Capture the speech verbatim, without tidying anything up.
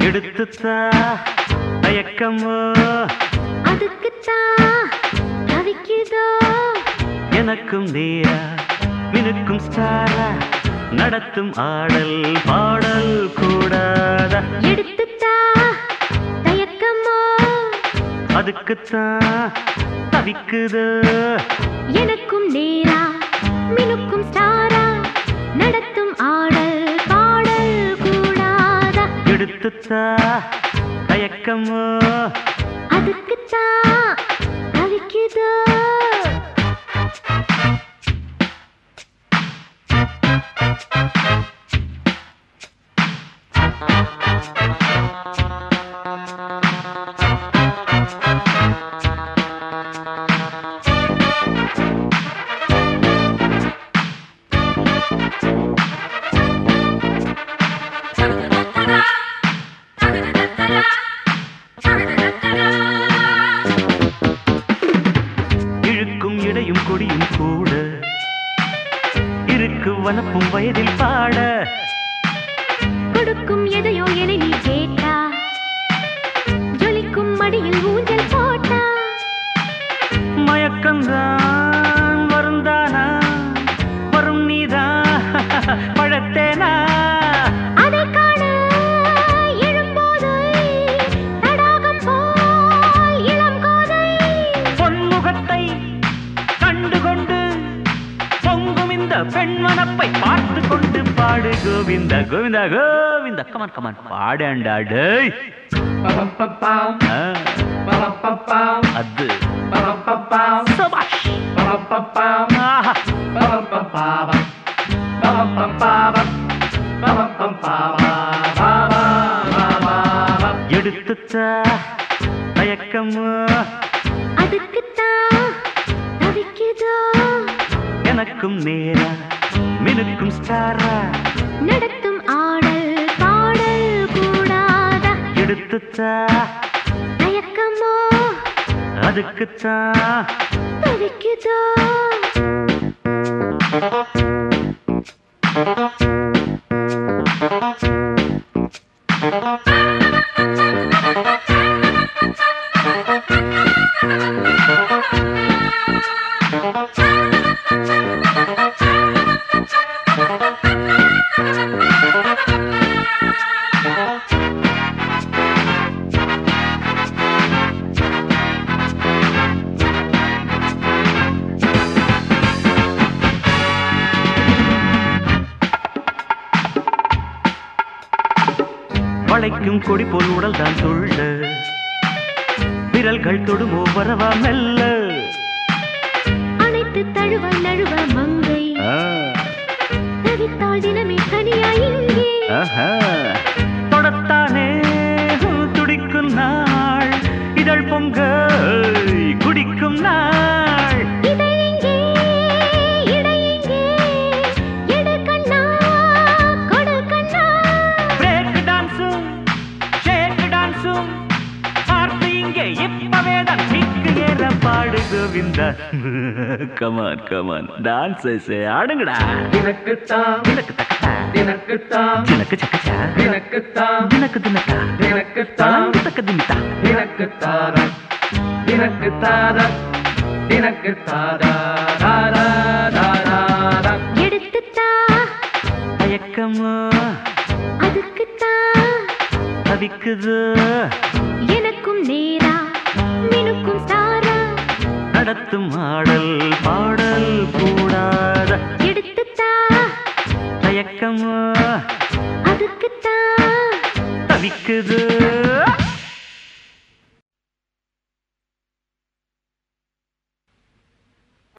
எடுத்துத்தா தயக்கமோ அதுக்குத்தான் தவிக்குதோ எனக்கும் நீரா மினுக்கும் ஸ்டாரா நடத்தும் ஆடல் பாடல் கூடாதா எடுத்துத்தா தயக்கமோ அதுக்குத்தான் தவிக்குதோ எனக்கும் நேரா மினுக்கும் ஸ்டாரா நடத்தும் ஆடல் பாடல் கூடாதா எடுத்துத்தா தயக்கமோ அதுக்குத்தான் தவிக்குதோ இழுக்கும் இடையும் கொடியும் கூட இருக்கு வனப்பும் வயதில் பாட கொடுக்கும் எதையோ என நீ கேட்டா ஜொலிக்கும் மடியில் ஊஞ்சல் போட்டா மயக்கம்தான் வருந்தானா வரும் நீதான் பழத்தேனா அதை காண எழும்போது தடாகம் போல் இளம் கோதை பொன்முகத்தை கண்டுகொண்டு பொங்கும் இந்த பெண்மனப்பை பார்த்து கொண்டு பாடு கோவிந்த கோவிந்த கோவிந்த கமான் கமான் பாடேண்டா டேய் ஆ, அது சபாஷ். ஆஹா. எடுத்துத்தா தயக்கமோ அதுக்குத்தான் தவிக்குதோ எனக்கும் நேரா மினுக்கும் ஸ்டாரா நடத்தும் ஆடல் பாடல் கூடாதா எடுத்துத்தா தயக்கமோ அதுக்குத்தான் தவிக்குதோ வளைக்கும் கொடி போல் உடல் தான் துள்ள விரல்கள் தொடுமோ வரவா மெல்ல அனைத்து தழுவ நழுவ மங்கை ஆ, தவித்தாள் தினமே தனியா இங்கே ஆஹா. தொடத்தானே துடிக்கும் நாள் இதழ் பொங்க குடிக்கும் நாள் இதழ் எங்கே இடை எங்கே எடு கண்ணா கொடு கண்ணா பிரேக் டான்ஸும் ஷேக் டான்ஸும் பார்த்து இங்கே இப்பவே தான் கிக்கு ஏற பாடு கோவிந்தா கமான் கமான் டான்ஸ் ஆடுங்கடா தினக்குத்தான் தினக்கு தக்கத்தா தினக்குத்தான் தினக்கு சக்கச்சா தினக்குத்தான் தினக்கு தினக்கா தினக்குத்தான் தக்க திமித்தா தினக்குத்தாத தினக்குத்தாத தினக்குத்தாத தாரா தாரா எடுத்துத்தா தயக்கமோ அதுக்குத்தான் தவிக்குது எனக்கும் நேரா மினுக்கும் ஸ்டாரா நடத்தும் ஆடல் பாடல் கூடா